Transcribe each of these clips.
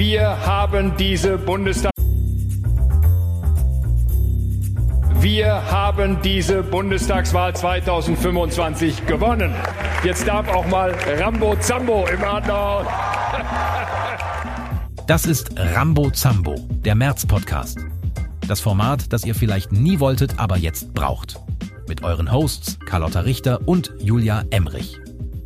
Wir haben diese Bundestagswahl 2025 gewonnen. Jetzt darf auch mal Rambo Zambo im Adler. Das ist Rambo Zambo, der März-Podcast. Das Format, das ihr vielleicht nie wolltet, aber jetzt braucht. Mit euren Hosts Carlotta Richter und Julia Emmerich.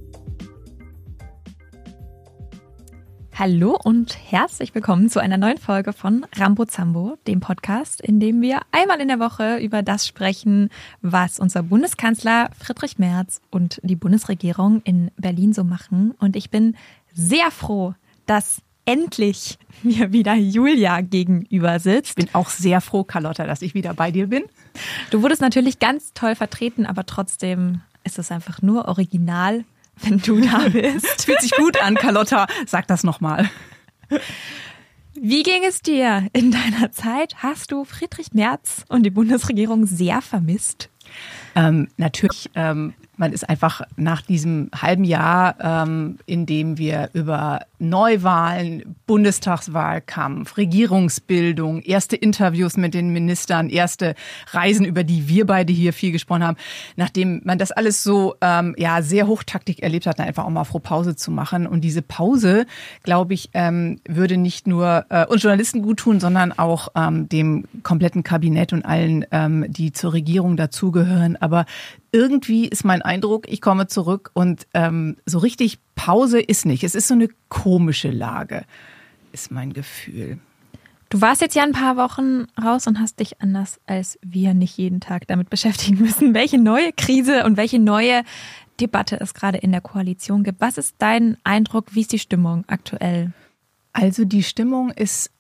Hallo und herzlich willkommen zu einer neuen Folge von Rambo Zambo, dem Podcast, in dem wir einmal in der Woche über das sprechen, was unser Bundeskanzler Friedrich Merz und die Bundesregierung in Berlin so machen. Und ich bin sehr froh, dass endlich mir wieder Julia gegenüber sitzt. Ich bin auch sehr froh, Carlotta, dass ich wieder bei dir bin. Du wurdest natürlich ganz toll vertreten, aber trotzdem ist es einfach nur original, wenn du da bist. Fühlt sich gut an, Carlotta. Sag das nochmal. Wie ging es dir in deiner Zeit? Hast du Friedrich Merz und die Bundesregierung sehr vermisst? Natürlich, man ist einfach nach diesem halben Jahr, in dem wir über Neuwahlen, Bundestagswahlkampf, Regierungsbildung, erste Interviews mit den Ministern, erste Reisen, über die wir beide hier viel gesprochen haben, nachdem man das alles so sehr hochtaktig erlebt hat, dann einfach auch mal froh Pause zu machen. Und diese Pause, glaube ich, würde nicht nur uns Journalisten gut tun, sondern auch dem kompletten Kabinett und allen, die zur Regierung dazugehören. Aber irgendwie ist mein Eindruck, ich komme zurück und so richtig Pause ist nicht. Es ist so eine komische Lage, ist mein Gefühl. Du warst jetzt ja ein paar Wochen raus und hast dich anders als wir nicht jeden Tag damit beschäftigen müssen, welche neue Krise und welche neue Debatte es gerade in der Koalition gibt. Was ist dein Eindruck? Wie ist die Stimmung aktuell? Also die Stimmung ist...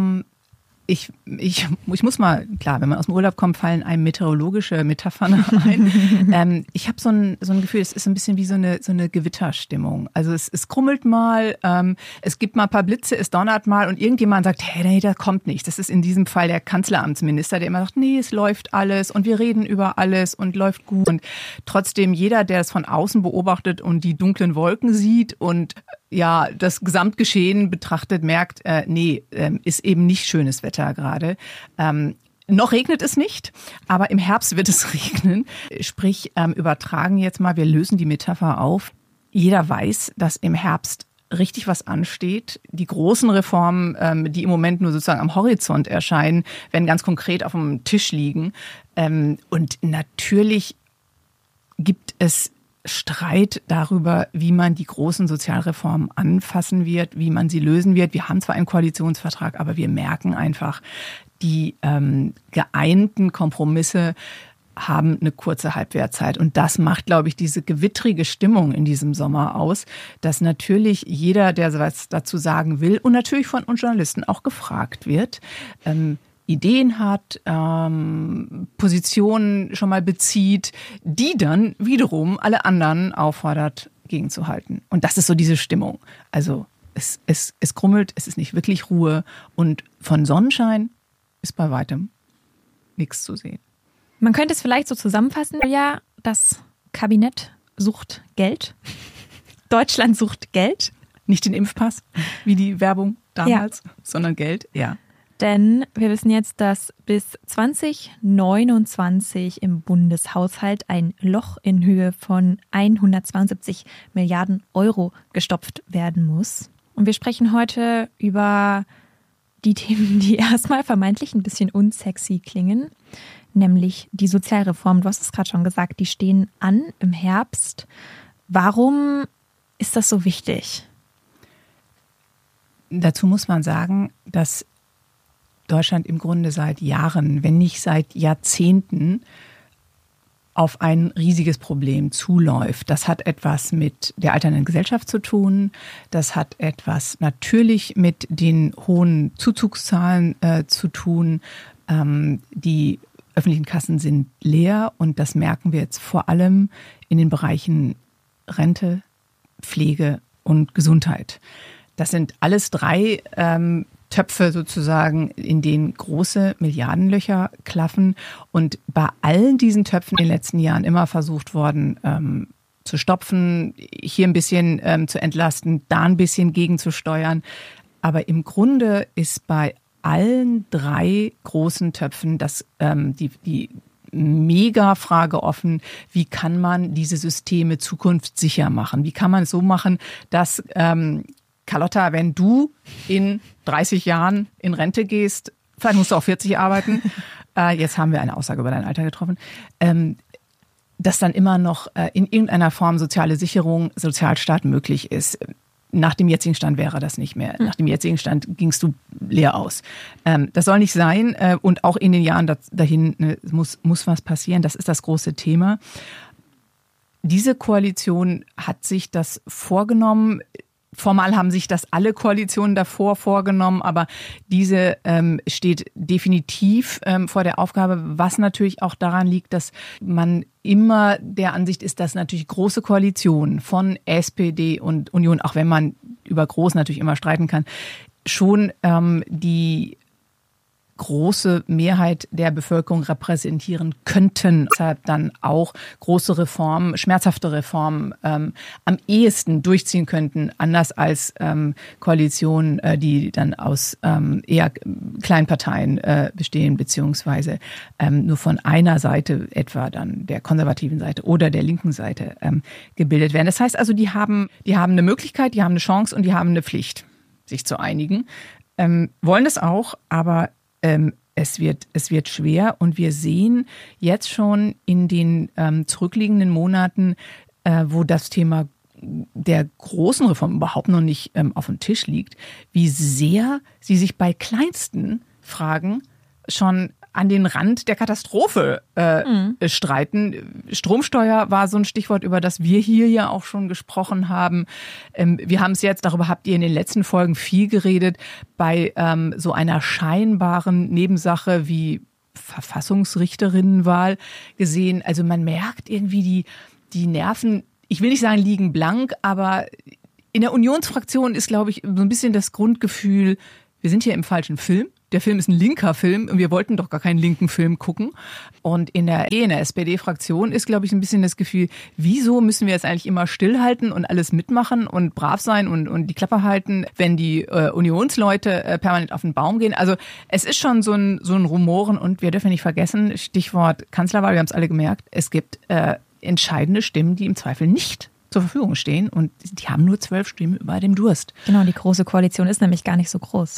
Ich muss mal, klar, wenn man aus dem Urlaub kommt, fallen einem meteorologische Metaphern ein. Ich habe so ein Gefühl, es ist ein bisschen wie so eine Gewitterstimmung. Also es krummelt mal, es gibt mal ein paar Blitze, es donnert mal und irgendjemand sagt, hey, nee, da kommt nichts. Das ist in diesem Fall der Kanzleramtsminister, der immer sagt, nee, es läuft alles und wir reden über alles und läuft gut. Und trotzdem jeder, der es von außen beobachtet und die dunklen Wolken sieht und ja, das Gesamtgeschehen betrachtet, merkt, ist eben nicht schönes Wetter gerade. Noch regnet es nicht, aber im Herbst wird es regnen. Sprich, übertragen jetzt mal, wir lösen die Metapher auf. Jeder weiß, dass im Herbst richtig was ansteht. Die großen Reformen, die im Moment nur sozusagen am Horizont erscheinen, werden ganz konkret auf dem Tisch liegen. Und natürlich gibt es Streit darüber, wie man die großen Sozialreformen anfassen wird, wie man sie lösen wird. Wir haben zwar einen Koalitionsvertrag, aber wir merken einfach, die geeinten Kompromisse haben eine kurze Halbwertzeit. Und das macht, glaube ich, diese gewittrige Stimmung in diesem Sommer aus, dass natürlich jeder, der was dazu sagen will und natürlich von uns Journalisten auch gefragt wird, Ideen hat, Positionen schon mal bezieht, die dann wiederum alle anderen auffordert, gegenzuhalten. Und das ist so diese Stimmung. Also es krummelt, es ist nicht wirklich Ruhe und von Sonnenschein ist bei weitem nichts zu sehen. Man könnte es vielleicht so zusammenfassen, ja, das Kabinett sucht Geld. Deutschland sucht Geld. Nicht den Impfpass, wie die Werbung damals, sondern Geld, ja. Denn wir wissen jetzt, dass bis 2029 im Bundeshaushalt ein Loch in Höhe von 172 Milliarden Euro gestopft werden muss. Und wir sprechen heute über die Themen, die erstmal vermeintlich ein bisschen unsexy klingen, nämlich die Sozialreform. Du hast es gerade schon gesagt, die stehen an im Herbst. Warum ist das so wichtig? Dazu muss man sagen, dass Deutschland im Grunde seit Jahren, wenn nicht seit Jahrzehnten, auf ein riesiges Problem zuläuft. Das hat etwas mit der alternden Gesellschaft zu tun. Das hat etwas natürlich mit den hohen Zuzugszahlen zu tun. Die öffentlichen Kassen sind leer und das merken wir jetzt vor allem in den Bereichen Rente, Pflege und Gesundheit. Das sind alles drei Töpfe sozusagen, in denen große Milliardenlöcher klaffen. Und bei allen diesen Töpfen in den letzten Jahren immer versucht worden, zu stopfen, hier ein bisschen zu entlasten, da ein bisschen gegenzusteuern. Aber im Grunde ist bei allen 3 großen Töpfen die Mega-Frage offen, wie kann man diese Systeme zukunftssicher machen? Wie kann man es so machen, dass, Carlotta, wenn du in 30 Jahren in Rente gehst, vielleicht musst du auch 40 arbeiten, jetzt haben wir eine Aussage über dein Alter getroffen, dass dann immer noch in irgendeiner Form soziale Sicherung, Sozialstaat möglich ist. Nach dem jetzigen Stand wäre das nicht mehr. Nach dem jetzigen Stand gingst du leer aus. Das soll nicht sein. Und auch in den Jahren dahin muss was passieren. Das ist das große Thema. Diese Koalition hat sich das vorgenommen. Formal haben sich das alle Koalitionen davor vorgenommen, aber diese steht definitiv vor der Aufgabe, was natürlich auch daran liegt, dass man immer der Ansicht ist, dass natürlich große Koalitionen von SPD und Union, auch wenn man über groß natürlich immer streiten kann, schon die große Mehrheit der Bevölkerung repräsentieren könnten. Deshalb dann auch große Reformen, schmerzhafte Reformen am ehesten durchziehen könnten, anders als Koalitionen, die dann aus eher Kleinparteien bestehen, beziehungsweise nur von einer Seite, etwa dann der konservativen Seite oder der linken Seite gebildet werden. Das heißt also, die haben eine Möglichkeit, die haben eine Chance und die haben eine Pflicht, sich zu einigen. Wollen es auch, aber es wird schwer und wir sehen jetzt schon in den zurückliegenden Monaten, wo das Thema der großen Reform überhaupt noch nicht auf dem Tisch liegt, wie sehr sie sich bei kleinsten Fragen schon an den Rand der Katastrophe streiten. Stromsteuer war so ein Stichwort, über das wir hier ja auch schon gesprochen haben. Wir haben es jetzt, darüber habt ihr in den letzten Folgen viel geredet, bei so einer scheinbaren Nebensache wie Verfassungsrichterinnenwahl gesehen. Also man merkt irgendwie die Nerven, ich will nicht sagen liegen blank, aber in der Unionsfraktion ist, glaube ich, so ein bisschen das Grundgefühl, wir sind hier im falschen Film. Der Film ist ein linker Film und wir wollten doch gar keinen linken Film gucken. Und in der SPD-Fraktion ist, glaube ich, ein bisschen das Gefühl, wieso müssen wir jetzt eigentlich immer stillhalten und alles mitmachen und brav sein und die Klappe halten, wenn die Unionsleute permanent auf den Baum gehen. Also es ist schon so ein Rumoren und wir dürfen nicht vergessen, Stichwort Kanzlerwahl, wir haben es alle gemerkt, es gibt entscheidende Stimmen, die im Zweifel nicht zur Verfügung stehen und die haben nur 12 Stimmen über dem Durst. Genau, die große Koalition ist nämlich gar nicht so groß.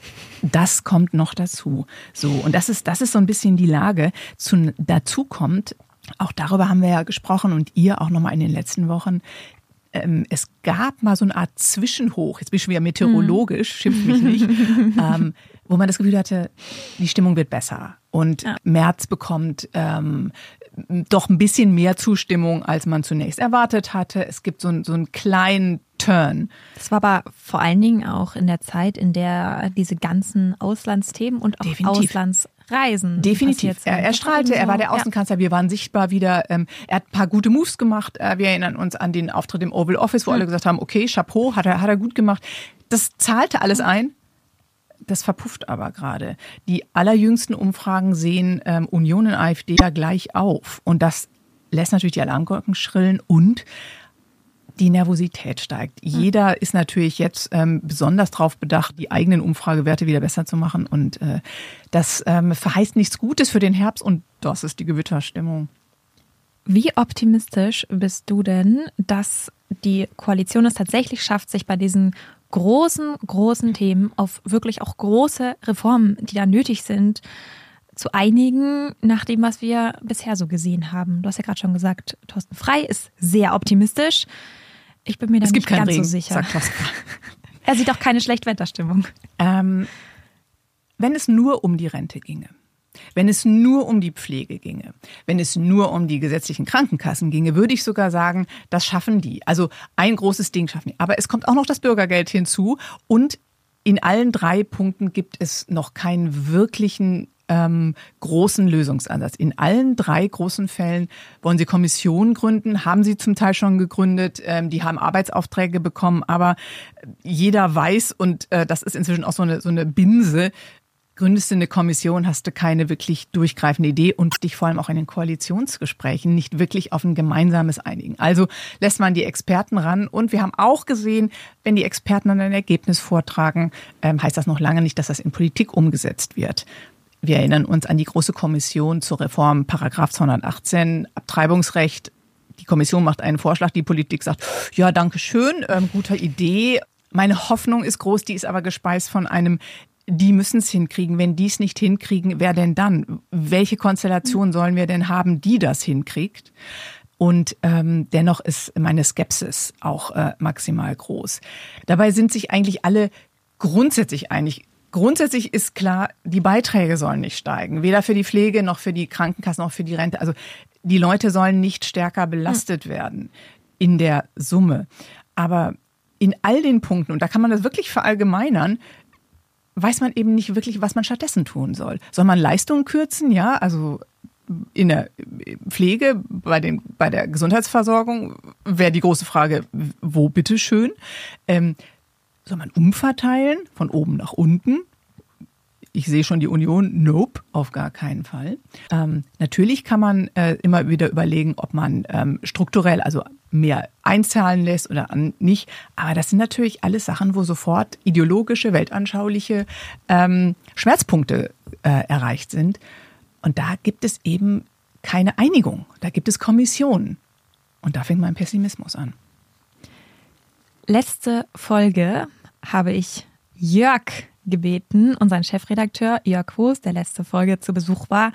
Das kommt noch dazu. So, und das ist so ein bisschen die Lage. Dazu kommt, auch darüber haben wir ja gesprochen und ihr auch nochmal in den letzten Wochen, es gab mal so eine Art Zwischenhoch, jetzt bin ich schon wieder meteorologisch, schimpft mich nicht, wo man das Gefühl hatte, die Stimmung wird besser. Und Merz bekommt doch ein bisschen mehr Zustimmung, als man zunächst erwartet hatte. Es gibt so einen kleinen Turn. Das war aber vor allen Dingen auch in der Zeit, in der diese ganzen Auslandsthemen und auch Auslandsreisen definitiv. Er strahlte, er war der Außenkanzler, wir waren sichtbar wieder. Er hat ein paar gute Moves gemacht. Wir erinnern uns an den Auftritt im Oval Office, wo alle gesagt haben, okay, Chapeau, hat er gut gemacht. Das zahlte alles ein. Das verpufft aber gerade. Die allerjüngsten Umfragen sehen Union und AfD ja gleich auf. Und das lässt natürlich die Alarmglocken schrillen und die Nervosität steigt. Jeder ist natürlich jetzt besonders darauf bedacht, die eigenen Umfragewerte wieder besser zu machen. Und das verheißt nichts Gutes für den Herbst. Und das ist die Gewitterstimmung. Wie optimistisch bist du denn, dass die Koalition es tatsächlich schafft, sich bei diesen großen Themen auf wirklich auch große Reformen, die da nötig sind, zu einigen, nach dem, was wir bisher so gesehen haben? Du hast ja gerade schon gesagt, Thorsten Frey ist sehr optimistisch. Ich bin mir da nicht ganz so sicher. Sagt Thorsten. Er sieht auch keine Schlechtwetterstimmung. Wenn es nur um die Rente ginge, wenn es nur um die Pflege ginge, wenn es nur um die gesetzlichen Krankenkassen ginge, würde ich sogar sagen, das schaffen die. Also ein großes Ding schaffen die. Aber es kommt auch noch das Bürgergeld hinzu und in allen 3 Punkten gibt es noch keinen wirklichen großen Lösungsansatz. In allen 3 großen Fällen wollen sie Kommissionen gründen, haben sie zum Teil schon gegründet, die haben Arbeitsaufträge bekommen, aber jeder weiß, und das ist inzwischen auch so eine Binse, gründest du eine Kommission, hast du keine wirklich durchgreifende Idee und dich vor allem auch in den Koalitionsgesprächen nicht wirklich auf ein gemeinsames einigen. Also lässt man die Experten ran und wir haben auch gesehen, wenn die Experten dann ein Ergebnis vortragen, heißt das noch lange nicht, dass das in Politik umgesetzt wird. Wir erinnern uns an die Große Kommission zur Reform Paragraph 218 Abtreibungsrecht. Die Kommission macht einen Vorschlag, die Politik sagt, ja, danke schön, guter Idee. Meine Hoffnung ist groß, die ist aber gespeist von einem, die müssen es hinkriegen. Wenn die es nicht hinkriegen, wer denn dann? Welche Konstellation sollen wir denn haben, die das hinkriegt? Und dennoch ist meine Skepsis auch maximal groß. Dabei sind sich eigentlich alle grundsätzlich einig. Grundsätzlich ist klar, die Beiträge sollen nicht steigen. Weder für die Pflege noch für die Krankenkassen noch für die Rente. Also die Leute sollen nicht stärker belastet werden in der Summe. Aber in all den Punkten, und da kann man das wirklich verallgemeinern, weiß man eben nicht wirklich, was man stattdessen tun soll. Soll man Leistungen kürzen? Ja, also in der Pflege, bei der Gesundheitsversorgung wäre die große Frage, wo bitteschön? Soll man umverteilen von oben nach unten? Ich sehe schon die Union, nope, auf gar keinen Fall. Natürlich kann man immer wieder überlegen, ob man strukturell, also mehr einzahlen lässt oder nicht. Aber das sind natürlich alles Sachen, wo sofort ideologische, weltanschauliche Schmerzpunkte erreicht sind. Und da gibt es eben keine Einigung. Da gibt es Kommissionen. Und da fängt mein Pessimismus an. Letzte Folge habe ich Jörg gebeten, unseren Chefredakteur Jörg Woos, der letzte Folge zu Besuch war,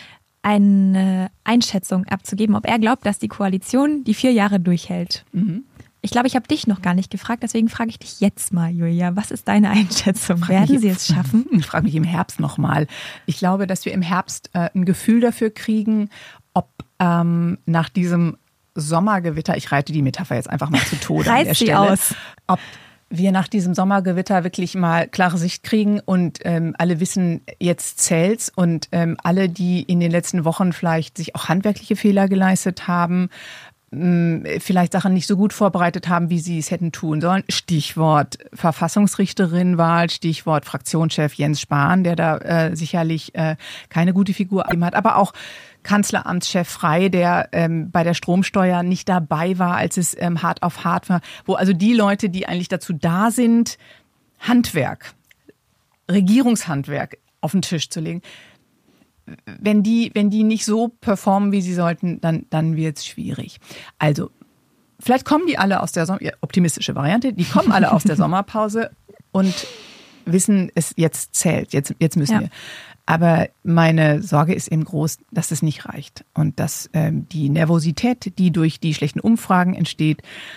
eine Einschätzung abzugeben, ob er glaubt, dass die Koalition die 4 Jahre durchhält. Mhm. Ich glaube, ich habe dich noch gar nicht gefragt, deswegen frage ich dich jetzt mal, Julia. Was ist deine Einschätzung? Werden sie es schaffen? Ich frage mich im Herbst nochmal. Ich glaube, dass wir im Herbst ein Gefühl dafür kriegen, ob nach diesem Sommergewitter, ich reite die Metapher jetzt einfach mal zu Tode an der Stelle, aus. Ob wir nach diesem Sommergewitter wirklich mal klare Sicht kriegen und alle wissen, jetzt zählt's und alle, die in den letzten Wochen vielleicht sich auch handwerkliche Fehler geleistet haben, vielleicht Sachen nicht so gut vorbereitet haben, wie sie es hätten tun sollen. Stichwort Verfassungsrichterinnenwahl, Stichwort Fraktionschef Jens Spahn, der da sicherlich keine gute Figur gegeben hat, aber auch Kanzleramtschef Frey, der bei der Stromsteuer nicht dabei war, als es hart auf hart war, wo also die Leute, die eigentlich dazu da sind, Handwerk, Regierungshandwerk auf den Tisch zu legen, wenn die nicht so performen, wie sie sollten, dann wird es schwierig. Also vielleicht kommen die alle aus der optimistische Variante, die kommen alle aus der Sommerpause und wissen, es jetzt zählt, jetzt müssen wir. Aber meine Sorge ist eben groß, dass es nicht reicht und dass die Nervosität, die durch die schlechten Umfragen entsteht,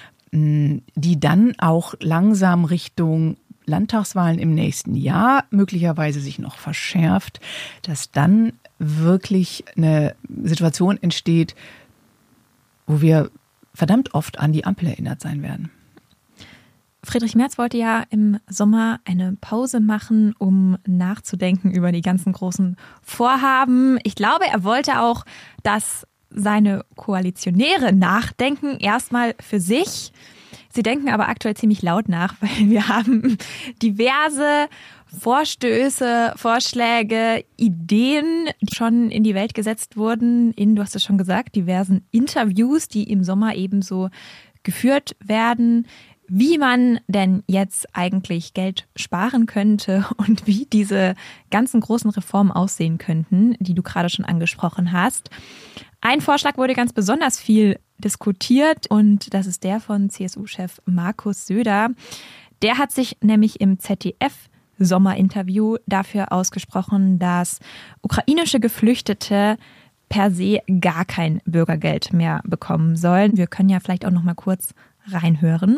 die dann auch langsam Richtung Landtagswahlen im nächsten Jahr möglicherweise sich noch verschärft, dass dann wirklich eine Situation entsteht, wo wir verdammt oft an die Ampel erinnert sein werden. Friedrich Merz wollte ja im Sommer eine Pause machen, um nachzudenken über die ganzen großen Vorhaben. Ich glaube, er wollte auch, dass seine Koalitionäre nachdenken, erstmal für sich. Sie denken aber aktuell ziemlich laut nach, weil wir haben diverse Vorstöße, Vorschläge, Ideen, die schon in die Welt gesetzt wurden, du hast es schon gesagt, diversen Interviews, die im Sommer ebenso geführt werden, wie man denn jetzt eigentlich Geld sparen könnte und wie diese ganzen großen Reformen aussehen könnten, die du gerade schon angesprochen hast. Ein Vorschlag wurde ganz besonders viel diskutiert und das ist der von CSU-Chef Markus Söder. Der hat sich nämlich im ZDF-Sommerinterview dafür ausgesprochen, dass ukrainische Geflüchtete per se gar kein Bürgergeld mehr bekommen sollen. Wir können ja vielleicht auch noch mal kurz reinhören.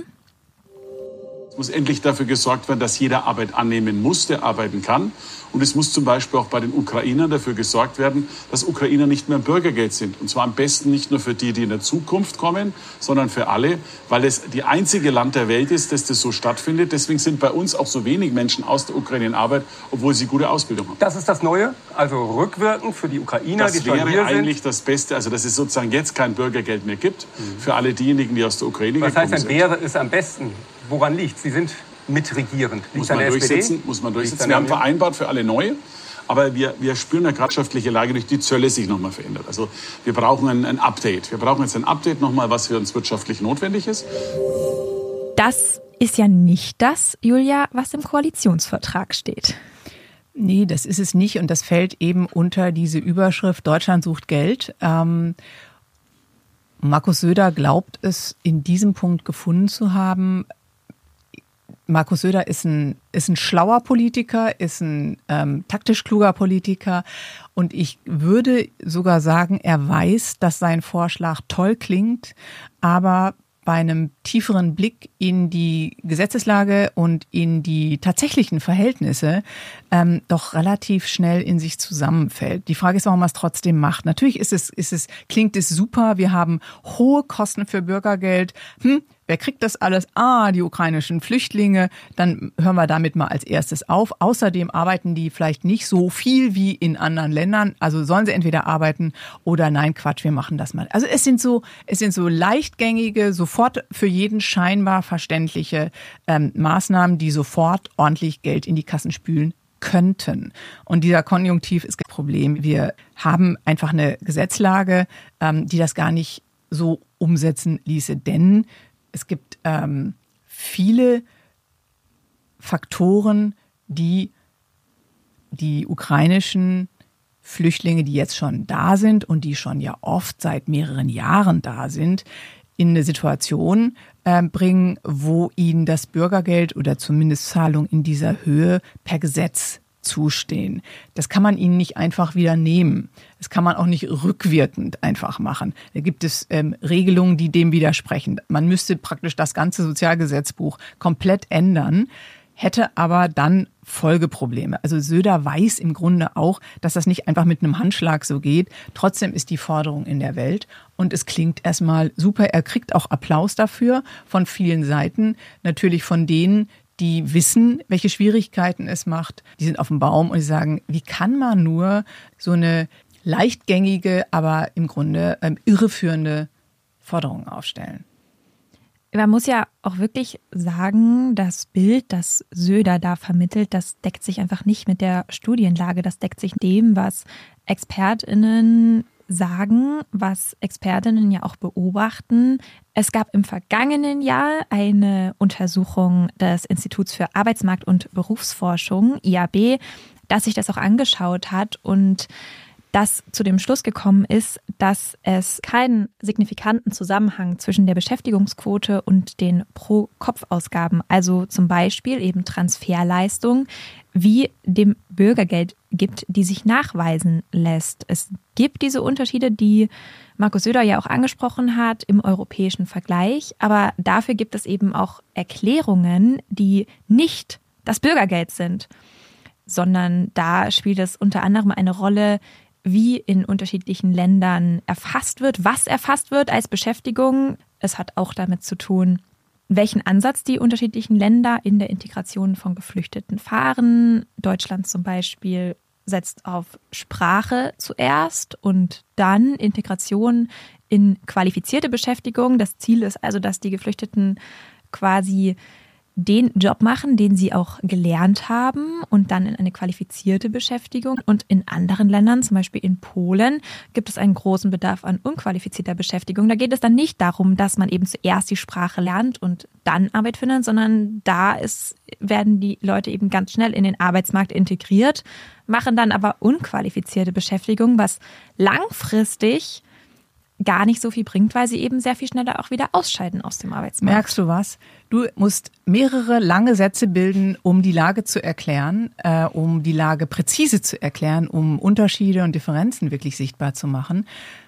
Es muss endlich dafür gesorgt werden, dass jeder Arbeit annehmen muss, der arbeiten kann. Und es muss zum Beispiel auch bei den Ukrainern dafür gesorgt werden, dass Ukrainer nicht mehr im Bürgergeld sind. Und zwar am besten nicht nur für die, die in der Zukunft kommen, sondern für alle, weil es die einzige Land der Welt ist, dass das so stattfindet. Deswegen sind bei uns auch so wenig Menschen aus der Ukraine in Arbeit, obwohl sie gute Ausbildung haben. Das ist das Neue, also rückwirkend für die Ukrainer, die schon hier sind? Das wäre eigentlich das Beste, also dass es sozusagen jetzt kein Bürgergeld mehr gibt für alle diejenigen, die aus der Ukraine gekommen sind. Was heißt denn, wäre es am besten? Woran liegt? Sie sind mitregierend? Muss man durchsetzen. Wir haben vereinbart für alle Neue. Aber wir spüren eine wirtschaftliche Lage durch die Zölle sich nochmal verändert. Also wir brauchen ein Update. Wir brauchen jetzt ein Update nochmal, was für uns wirtschaftlich notwendig ist. Das ist ja nicht das, Julia, was im Koalitionsvertrag steht. Nee, das ist es nicht. Und das fällt eben unter diese Überschrift Deutschland sucht Geld. Markus Söder glaubt es in diesem Punkt gefunden zu haben. Markus Söder ist ein schlauer Politiker, ist ein taktisch kluger Politiker und ich würde sogar sagen, er weiß, dass sein Vorschlag toll klingt, aber bei einem tieferen Blick in die Gesetzeslage und in die tatsächlichen Verhältnisse doch relativ schnell in sich zusammenfällt. Die Frage ist, warum er es trotzdem macht. Natürlich klingt es super, wir haben hohe Kosten für Bürgergeld. Wer kriegt das alles? Die ukrainischen Flüchtlinge. Dann hören wir damit mal als erstes auf. Außerdem arbeiten die vielleicht nicht so viel wie in anderen Ländern. Also sollen sie entweder arbeiten oder nein, Quatsch, wir machen das mal. Also es sind so leichtgängige, sofort für jeden scheinbar verständliche Maßnahmen, die sofort ordentlich Geld in die Kassen spülen könnten. Und dieser Konjunktiv ist das Problem. Wir haben einfach eine Gesetzlage, die das gar nicht so umsetzen ließe, denn es gibt viele Faktoren, die ukrainischen Flüchtlinge, die jetzt schon da sind und die schon ja oft seit mehreren Jahren da sind, in eine Situation bringen, wo ihnen das Bürgergeld oder zumindest Zahlungen in dieser Höhe per Gesetz zustehen. Das kann man ihnen nicht einfach wieder nehmen. Das kann man auch nicht rückwirkend einfach machen. Da gibt es Regelungen, die dem widersprechen. Man müsste praktisch das ganze Sozialgesetzbuch komplett ändern, hätte aber dann Folgeprobleme. Also Söder weiß im Grunde auch, dass das nicht einfach mit einem Handschlag so geht. Trotzdem ist die Forderung in der Welt und es klingt erstmal super. Er kriegt auch Applaus dafür von vielen Seiten. Natürlich von denen, die wissen, welche Schwierigkeiten es macht. Die sind auf dem Baum und die sagen, wie kann man nur so eine leichtgängige, aber im Grunde irreführende Forderung aufstellen? Man muss ja auch wirklich sagen, das Bild, das Söder da vermittelt, das deckt sich einfach nicht mit der Studienlage. Das deckt sich dem, was ExpertInnen sagen, was Expertinnen ja auch beobachten. Es gab im vergangenen Jahr eine Untersuchung des Instituts für Arbeitsmarkt- und Berufsforschung, IAB, das sich das auch angeschaut hat und das zu dem Schluss gekommen ist, dass es keinen signifikanten Zusammenhang zwischen der Beschäftigungsquote und den Pro-Kopf-Ausgaben, also zum Beispiel eben Transferleistung, wie dem Bürgergeld gibt, die sich nachweisen lässt. Es gibt diese Unterschiede, die Markus Söder ja auch angesprochen hat im europäischen Vergleich, aber dafür gibt es eben auch Erklärungen, die nicht das Bürgergeld sind, sondern da spielt es unter anderem eine Rolle, wie in unterschiedlichen Ländern erfasst wird, was erfasst wird als Beschäftigung. Es hat auch damit zu tun, welchen Ansatz die unterschiedlichen Länder in der Integration von Geflüchteten fahren. Deutschland zum Beispiel setzt auf Sprache zuerst und dann Integration in qualifizierte Beschäftigung. Das Ziel ist also, dass die Geflüchteten quasi den Job machen, den sie auch gelernt haben und dann in eine qualifizierte Beschäftigung. Und in anderen Ländern, zum Beispiel in Polen, gibt es einen großen Bedarf an unqualifizierter Beschäftigung. Da geht es dann nicht darum, dass man eben zuerst die Sprache lernt und dann Arbeit findet, sondern werden die Leute eben ganz schnell in den Arbeitsmarkt integriert, machen dann aber unqualifizierte Beschäftigung, was langfristig gar nicht so viel bringt, weil sie eben sehr viel schneller auch wieder ausscheiden aus dem Arbeitsmarkt. Merkst du was? Du musst mehrere lange Sätze bilden, um die Lage zu erklären, um die Lage präzise zu erklären, um Unterschiede und Differenzen wirklich sichtbar zu machen.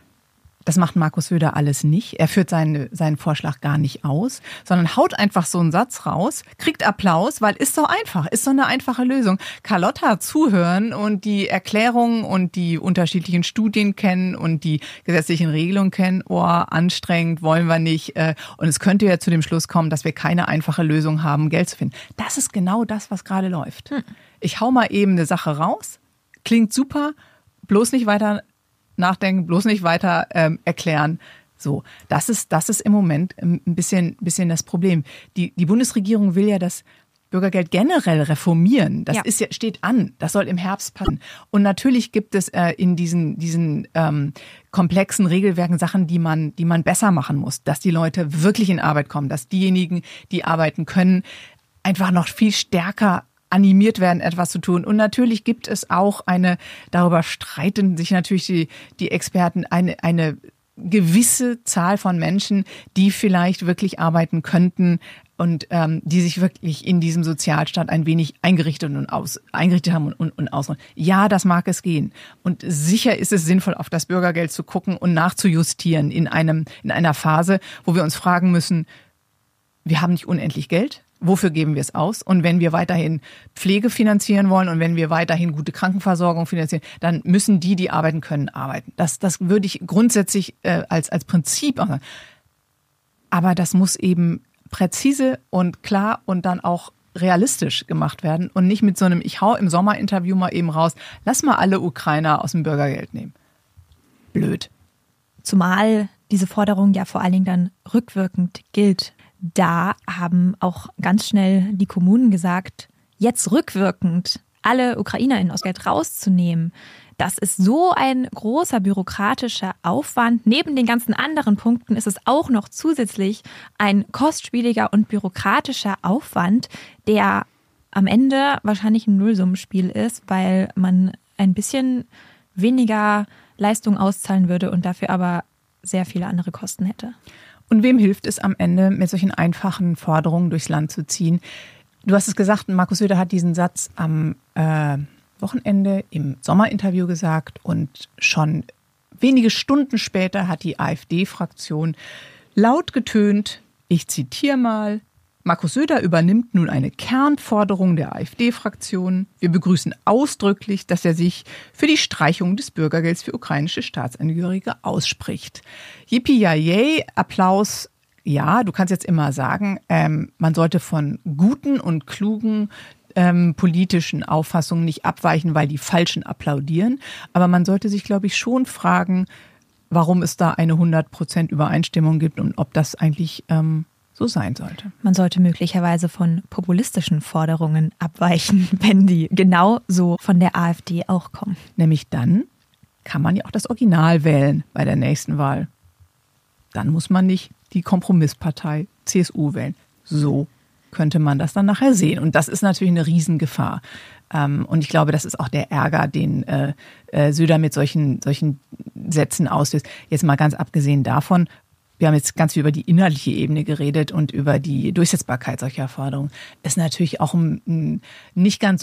Das macht Markus Söder alles nicht. Er führt seinen Vorschlag gar nicht aus, sondern haut einfach so einen Satz raus, kriegt Applaus, weil ist doch einfach, ist doch eine einfache Lösung. Carlotta zuhören und die Erklärungen und die unterschiedlichen Studien kennen und die gesetzlichen Regelungen kennen. Anstrengend, wollen wir nicht. Und es könnte ja zu dem Schluss kommen, dass wir keine einfache Lösung haben, Geld zu finden. Das ist genau das, was gerade läuft. Ich hau mal eben eine Sache raus, klingt super, bloß nicht weiter nachdenken, bloß nicht weiter erklären. So, das ist im Moment ein bisschen das Problem. Die Bundesregierung will ja, dass Bürgergeld generell reformieren. Das steht an. Das soll im Herbst passen. Und natürlich gibt es in diesen komplexen Regelwerken Sachen, die man besser machen muss, dass die Leute wirklich in Arbeit kommen, dass diejenigen, die arbeiten können, einfach noch viel stärker animiert werden, etwas zu tun. Und natürlich gibt es auch darüber streiten sich natürlich die Experten, eine gewisse Zahl von Menschen, die vielleicht wirklich arbeiten könnten und die sich wirklich in diesem Sozialstaat ein wenig eingerichtet haben und ausruhen. Ja, das mag es gehen. Und sicher ist es sinnvoll, auf das Bürgergeld zu gucken und nachzujustieren in einer Phase, wo wir uns fragen müssen, wir haben nicht unendlich Geld. Wofür geben wir es aus? Und wenn wir weiterhin Pflege finanzieren wollen und wenn wir weiterhin gute Krankenversorgung finanzieren, dann müssen die arbeiten können, arbeiten. Das würde ich grundsätzlich als Prinzip auch sagen. Aber das muss eben präzise und klar und dann auch realistisch gemacht werden und nicht mit so einem, ich hau im Sommerinterview mal eben raus, lass mal alle Ukrainer aus dem Bürgergeld nehmen. Blöd. Zumal diese Forderung ja vor allen Dingen dann rückwirkend gilt. Da haben auch ganz schnell die Kommunen gesagt, jetzt rückwirkend alle UkrainerInnen aus Geld rauszunehmen, das ist so ein großer bürokratischer Aufwand. Neben den ganzen anderen Punkten ist es auch noch zusätzlich ein kostspieliger und bürokratischer Aufwand, der am Ende wahrscheinlich ein Nullsummenspiel ist, weil man ein bisschen weniger Leistung auszahlen würde und dafür aber sehr viele andere Kosten hätte. Und wem hilft es am Ende, mit solchen einfachen Forderungen durchs Land zu ziehen? Du hast es gesagt, Markus Söder hat diesen Satz am Wochenende im Sommerinterview gesagt und schon wenige Stunden später hat die AfD-Fraktion laut getönt, ich zitiere mal, Markus Söder übernimmt nun eine Kernforderung der AfD-Fraktion. Wir begrüßen ausdrücklich, dass er sich für die Streichung des Bürgergelds für ukrainische Staatsangehörige ausspricht. Yippie-yay, Applaus. Ja, du kannst jetzt immer sagen, man sollte von guten und klugen politischen Auffassungen nicht abweichen, weil die Falschen applaudieren. Aber man sollte sich, glaube ich, schon fragen, warum es da eine 100% Übereinstimmung gibt und ob das eigentlich so sein sollte. Man sollte möglicherweise von populistischen Forderungen abweichen, wenn die genau so von der AfD auch kommen. Nämlich dann kann man ja auch das Original wählen bei der nächsten Wahl. Dann muss man nicht die Kompromisspartei CSU wählen. So könnte man das dann nachher sehen. Und das ist natürlich eine Riesengefahr. Und ich glaube, das ist auch der Ärger, den Söder mit solchen Sätzen auslöst. Jetzt mal ganz abgesehen davon, wir haben jetzt ganz viel über die inhaltliche Ebene geredet und über die Durchsetzbarkeit solcher Forderungen. Ist natürlich auch nicht ganz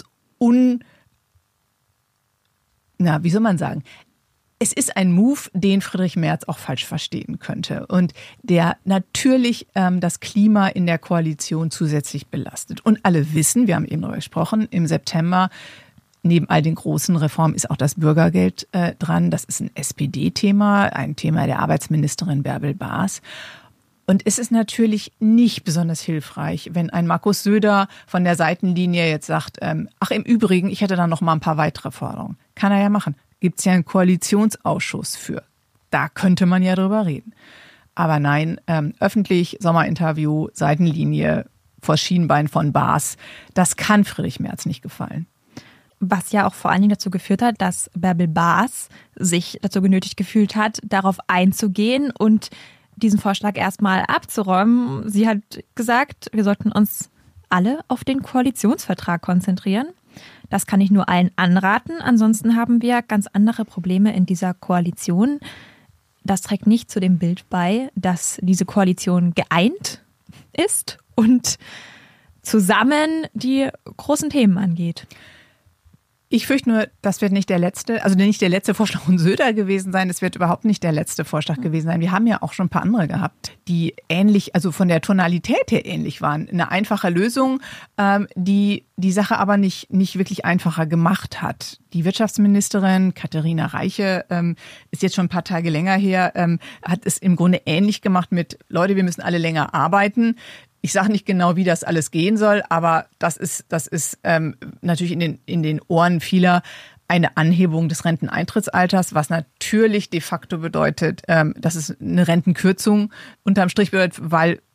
wie soll man sagen? Es ist ein Move, den Friedrich Merz auch falsch verstehen könnte und der natürlich das Klima in der Koalition zusätzlich belastet. Und alle wissen, wir haben eben darüber gesprochen, im September neben all den großen Reformen ist auch das Bürgergeld dran. Das ist ein SPD-Thema, ein Thema der Arbeitsministerin Bärbel Baas. Und es ist natürlich nicht besonders hilfreich, wenn ein Markus Söder von der Seitenlinie jetzt sagt, ach im Übrigen, ich hätte da noch mal ein paar weitere Forderungen. Kann er ja machen. Gibt es ja einen Koalitionsausschuss für. Da könnte man ja drüber reden. Aber nein, öffentlich, Sommerinterview, Seitenlinie, vor Schienbein von Baas, das kann Friedrich Merz nicht gefallen. Was ja auch vor allen Dingen dazu geführt hat, dass Bärbel Baas sich dazu genötigt gefühlt hat, darauf einzugehen und diesen Vorschlag erstmal abzuräumen. Sie hat gesagt, wir sollten uns alle auf den Koalitionsvertrag konzentrieren. Das kann ich nur allen anraten. Ansonsten haben wir ganz andere Probleme in dieser Koalition. Das trägt nicht zu dem Bild bei, dass diese Koalition geeint ist und zusammen die großen Themen angeht. Ich fürchte nur, das wird nicht der letzte Vorschlag von Söder gewesen sein. Es wird überhaupt nicht der letzte Vorschlag gewesen sein. Wir haben ja auch schon ein paar andere gehabt, die ähnlich, also von der Tonalität her ähnlich waren. Eine einfache Lösung, die Sache aber nicht wirklich einfacher gemacht hat. Die Wirtschaftsministerin Katharina Reiche, ist jetzt schon ein paar Tage länger her, hat es im Grunde ähnlich gemacht mit, Leute, wir müssen alle länger arbeiten. Ich sage nicht genau, wie das alles gehen soll, aber das ist natürlich in den Ohren vieler eine Anhebung des Renteneintrittsalters, was natürlich de facto bedeutet, dass es eine Rentenkürzung unterm Strich bedeutet, weil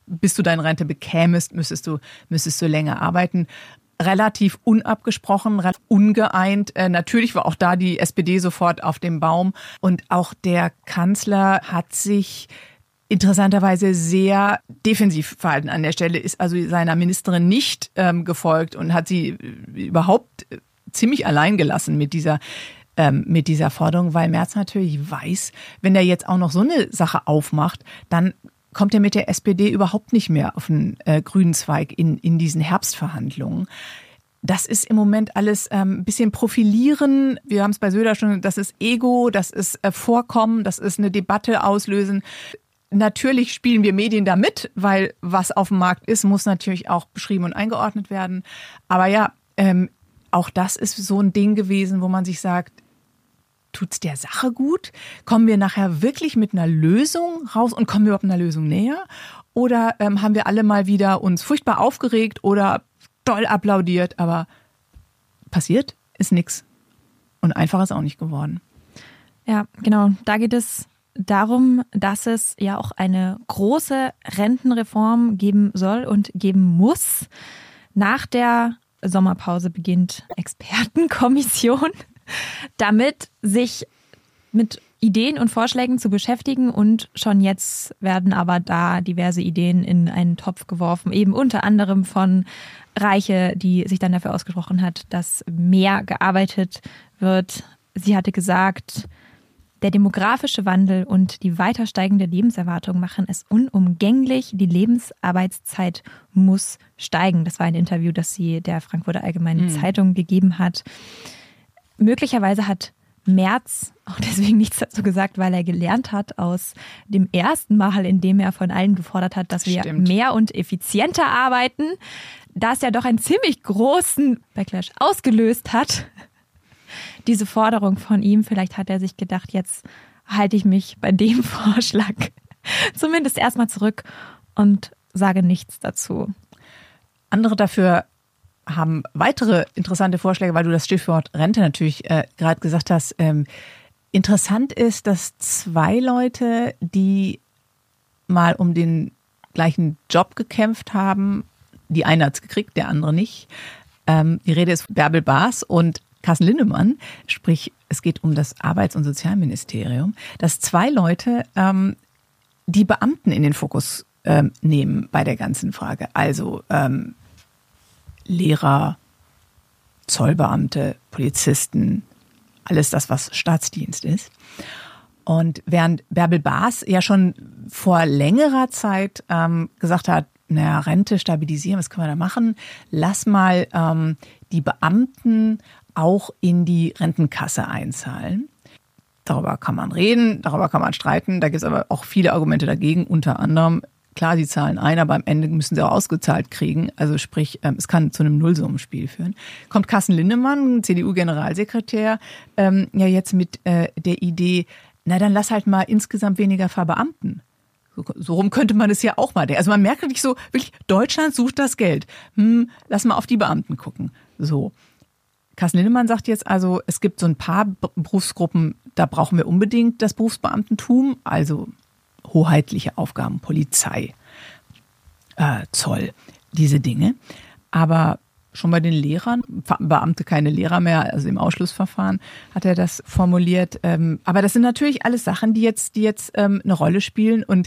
bis du deine Rente bekämest, müsstest du länger arbeiten. Relativ unabgesprochen, ungeeint. Natürlich war auch da die SPD sofort auf dem Baum. Und auch der Kanzler hat sich interessanterweise sehr defensiv verhalten an der Stelle, ist also seiner Ministerin nicht gefolgt und hat sie überhaupt ziemlich allein gelassen mit dieser Forderung, weil Merz natürlich weiß, wenn er jetzt auch noch so eine Sache aufmacht, dann kommt er mit der SPD überhaupt nicht mehr auf den grünen Zweig in diesen Herbstverhandlungen. Das ist im Moment alles ein bisschen profilieren. Wir haben es bei Söder schon, das ist Ego, das ist Vorkommen, das ist eine Debatte auslösen. Natürlich spielen wir Medien da mit, weil was auf dem Markt ist, muss natürlich auch beschrieben und eingeordnet werden. Aber ja, auch das ist so ein Ding gewesen, wo man sich sagt, tut's der Sache gut? Kommen wir nachher wirklich mit einer Lösung raus und kommen wir überhaupt einer Lösung näher? Oder haben wir alle mal wieder uns furchtbar aufgeregt oder doll applaudiert, aber passiert ist nichts. Und einfach ist auch nicht geworden. Ja, genau. Da geht es darum, dass es ja auch eine große Rentenreform geben soll und geben muss. Nach der Sommerpause beginnt Expertenkommission, damit sich mit Ideen und Vorschlägen zu beschäftigen, und schon jetzt werden aber da diverse Ideen in einen Topf geworfen, eben unter anderem von Reiche, die sich dann dafür ausgesprochen hat, dass mehr gearbeitet wird. Sie hatte gesagt, der demografische Wandel und die weiter steigende Lebenserwartung machen es unumgänglich. Die Lebensarbeitszeit muss steigen. Das war ein Interview, das sie der Frankfurter Allgemeinen Zeitung gegeben hat. Möglicherweise hat Merz auch deswegen nichts dazu gesagt, weil er gelernt hat aus dem ersten Mal, in dem er von allen gefordert hat, dass wir mehr und effizienter arbeiten, das ja doch einen ziemlich großen Backlash ausgelöst hat. Diese Forderung von ihm, vielleicht hat er sich gedacht, jetzt halte ich mich bei dem Vorschlag zumindest erstmal zurück und sage nichts dazu. Andere dafür haben weitere interessante Vorschläge, weil du das Stichwort Rente natürlich gerade gesagt hast. Interessant ist, dass zwei Leute, die mal um den gleichen Job gekämpft haben, die eine hat es gekriegt, der andere nicht. Die Rede ist Bärbel Baas und Carsten Linnemann, sprich es geht um das Arbeits- und Sozialministerium, dass zwei Leute die Beamten in den Fokus nehmen bei der ganzen Frage. Also Lehrer, Zollbeamte, Polizisten, alles das, was Staatsdienst ist. Und während Bärbel Baas ja schon vor längerer Zeit gesagt hat, naja, Rente stabilisieren, was können wir da machen? Lass mal die Beamten auch in die Rentenkasse einzahlen. Darüber kann man reden, darüber kann man streiten. Da gibt es aber auch viele Argumente dagegen, unter anderem, klar, sie zahlen ein, aber am Ende müssen sie auch ausgezahlt kriegen. Also sprich, es kann zu einem Nullsummenspiel führen. Kommt Carsten Linnemann, CDU-Generalsekretär, ja jetzt mit der Idee, na dann lass halt mal insgesamt weniger verbeamten. So rum könnte man es ja auch mal. Also man merkt wirklich so, wirklich, Deutschland sucht das Geld. Lass mal auf die Beamten gucken. So. Carsten Linnemann sagt jetzt also, es gibt so ein paar Berufsgruppen, da brauchen wir unbedingt das Berufsbeamtentum, also hoheitliche Aufgaben, Polizei, Zoll, diese Dinge. Aber schon bei den Lehrern, Beamte keine Lehrer mehr, also im Ausschlussverfahren hat er das formuliert. Aber das sind natürlich alles Sachen, die jetzt eine Rolle spielen. Und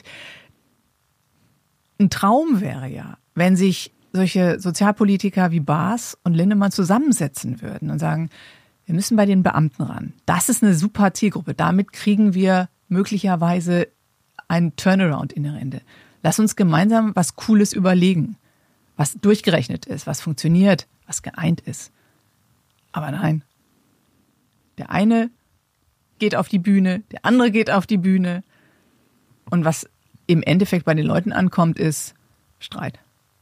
ein Traum wäre ja, wenn sich solche Sozialpolitiker wie Baas und Linnemann zusammensetzen würden und sagen, wir müssen bei den Beamten ran. Das ist eine super Zielgruppe. Damit kriegen wir möglicherweise einen Turnaround in der Rente. Lass uns gemeinsam was Cooles überlegen, was durchgerechnet ist, was funktioniert, was geeint ist. Aber nein, der eine geht auf die Bühne, der andere geht auf die Bühne. Und was im Endeffekt bei den Leuten ankommt, ist Streit.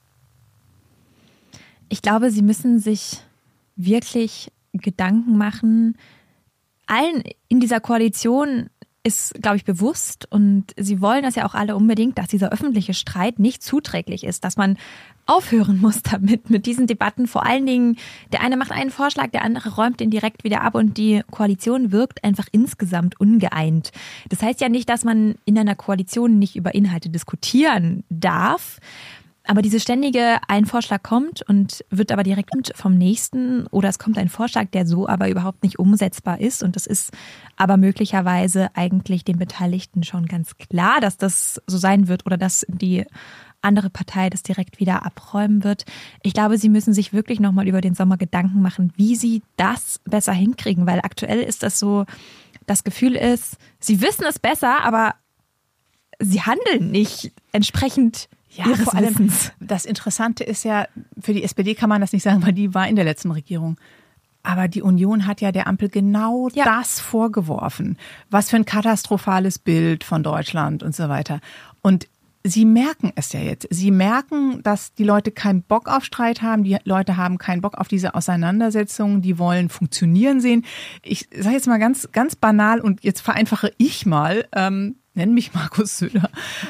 Ich glaube, sie müssen sich wirklich Gedanken machen, allen in dieser Koalition ist, glaube ich, bewusst und sie wollen das ja auch alle unbedingt, dass dieser öffentliche Streit nicht zuträglich ist, dass man aufhören muss damit, mit diesen Debatten. Vor allen Dingen, der eine macht einen Vorschlag, der andere räumt den direkt wieder ab und die Koalition wirkt einfach insgesamt ungeeint. Das heißt ja nicht, dass man in einer Koalition nicht über Inhalte diskutieren darf, aber diese ständige, ein Vorschlag kommt und wird aber direkt vom nächsten oder es kommt ein Vorschlag, der so aber überhaupt nicht umsetzbar ist und das ist aber möglicherweise eigentlich den Beteiligten schon ganz klar, dass das so sein wird oder dass die andere Partei das direkt wieder abräumen wird. Ich glaube, sie müssen sich wirklich nochmal über den Sommer Gedanken machen, wie sie das besser hinkriegen, weil aktuell ist das so, das Gefühl ist, sie wissen es besser, aber sie handeln nicht entsprechend. Ja, vor allem das Interessante ist ja, für die SPD kann man das nicht sagen, weil die war in der letzten Regierung. Aber die Union hat ja der Ampel genau das vorgeworfen. Was für ein katastrophales Bild von Deutschland und so weiter. Und sie merken es ja jetzt. Sie merken, dass die Leute keinen Bock auf Streit haben. Die Leute haben keinen Bock auf diese Auseinandersetzungen. Die wollen funktionieren sehen. Ich sage jetzt mal ganz, ganz banal und jetzt vereinfache ich mal, nenn mich Markus Söder,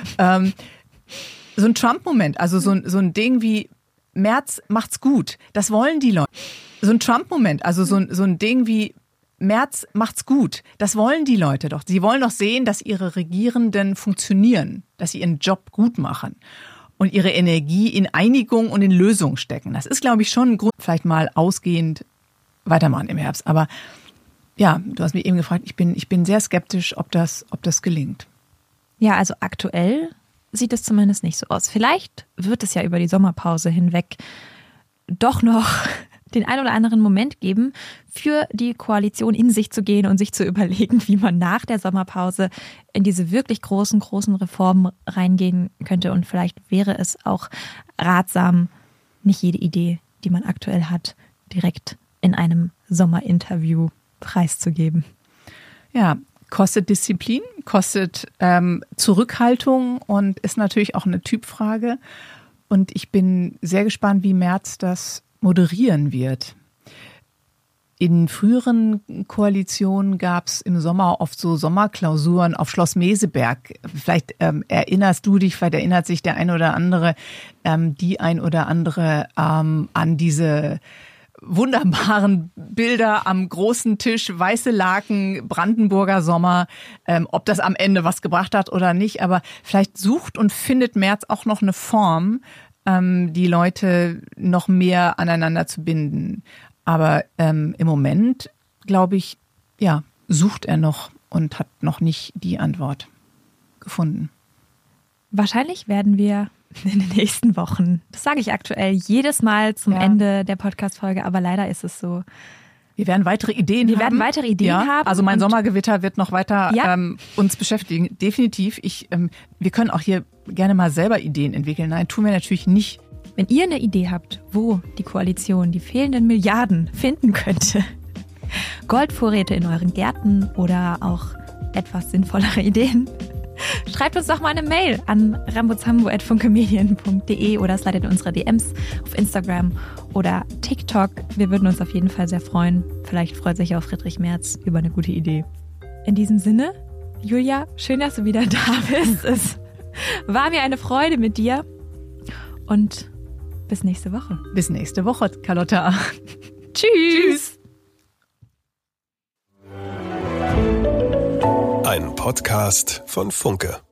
so ein Trump-Moment, also so ein Ding wie Merz macht's gut, das wollen die Leute. So ein Trump-Moment, also so ein Ding wie Merz macht's gut, das wollen die Leute doch. Sie wollen doch sehen, dass ihre Regierenden funktionieren, dass sie ihren Job gut machen und ihre Energie in Einigung und in Lösung stecken. Das ist, glaube ich, schon ein Grund, vielleicht mal ausgehend weitermachen im Herbst. Aber ja, du hast mich eben gefragt, ich bin sehr skeptisch, ob das gelingt. Ja, also aktuell sieht es zumindest nicht so aus. Vielleicht wird es ja über die Sommerpause hinweg doch noch den ein oder anderen Moment geben, für die Koalition in sich zu gehen und sich zu überlegen, wie man nach der Sommerpause in diese wirklich großen Reformen reingehen könnte. Und vielleicht wäre es auch ratsam, nicht jede Idee, die man aktuell hat, direkt in einem Sommerinterview preiszugeben. Ja, kostet Disziplin, kostet Zurückhaltung und ist natürlich auch eine Typfrage. Und ich bin sehr gespannt, wie Merz das moderieren wird. In früheren Koalitionen gab es im Sommer oft so Sommerklausuren auf Schloss Meseberg. Vielleicht erinnerst du dich, vielleicht erinnert sich der ein oder andere, die ein oder andere an diese wunderbaren Bilder am großen Tisch, weiße Laken, Brandenburger Sommer, ob das am Ende was gebracht hat oder nicht. Aber vielleicht sucht und findet Merz auch noch eine Form, die Leute noch mehr aneinander zu binden. Aber im Moment, glaube ich, ja, sucht er noch und hat noch nicht die Antwort gefunden. Wahrscheinlich werden wir in den nächsten Wochen, das sage ich aktuell jedes Mal zum Ende der Podcast-Folge, aber leider ist es so. Wir werden weitere Ideen haben. Also mein Sommergewitter wird noch weiter uns beschäftigen. Definitiv. Wir können auch hier gerne mal selber Ideen entwickeln. Nein, tun wir natürlich nicht. Wenn ihr eine Idee habt, wo die Koalition die fehlenden Milliarden finden könnte, Goldvorräte in euren Gärten oder auch etwas sinnvollere Ideen, schreibt uns doch mal eine Mail an rambozambo@funkemedien.de oder slidet in unsere DMs auf Instagram oder TikTok. Wir würden uns auf jeden Fall sehr freuen. Vielleicht freut sich auch Friedrich Merz über eine gute Idee. In diesem Sinne, Julia, schön, dass du wieder da bist. Es war mir eine Freude mit dir und bis nächste Woche. Bis nächste Woche, Carlotta. Tschüss. Ein Podcast von Funke.